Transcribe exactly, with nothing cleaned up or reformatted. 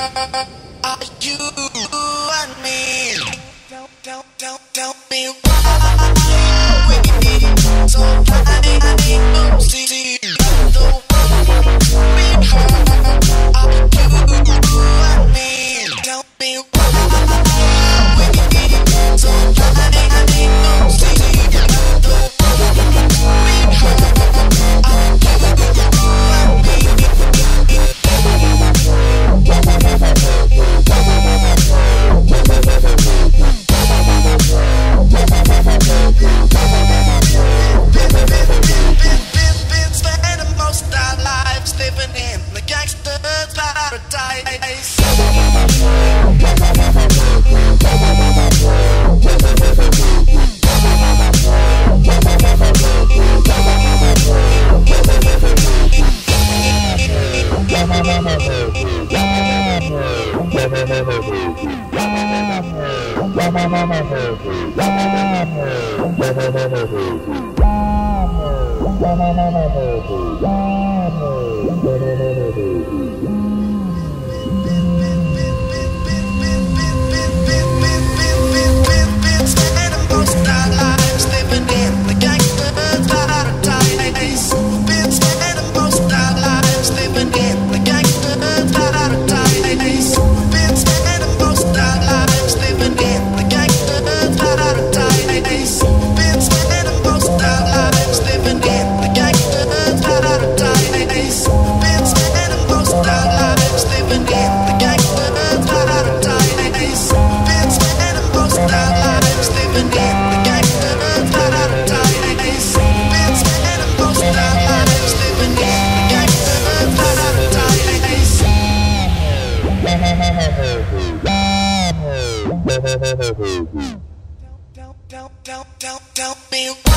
are you and me? Don't, don't, don't, don't be why we so blindly see the world we hurt. Are you and me? Don't be why we so blindly see the world we hurt. Are you and me? Been spending most of our lives living in the gangster's paradise. Don't, don't, don't, don't, don't be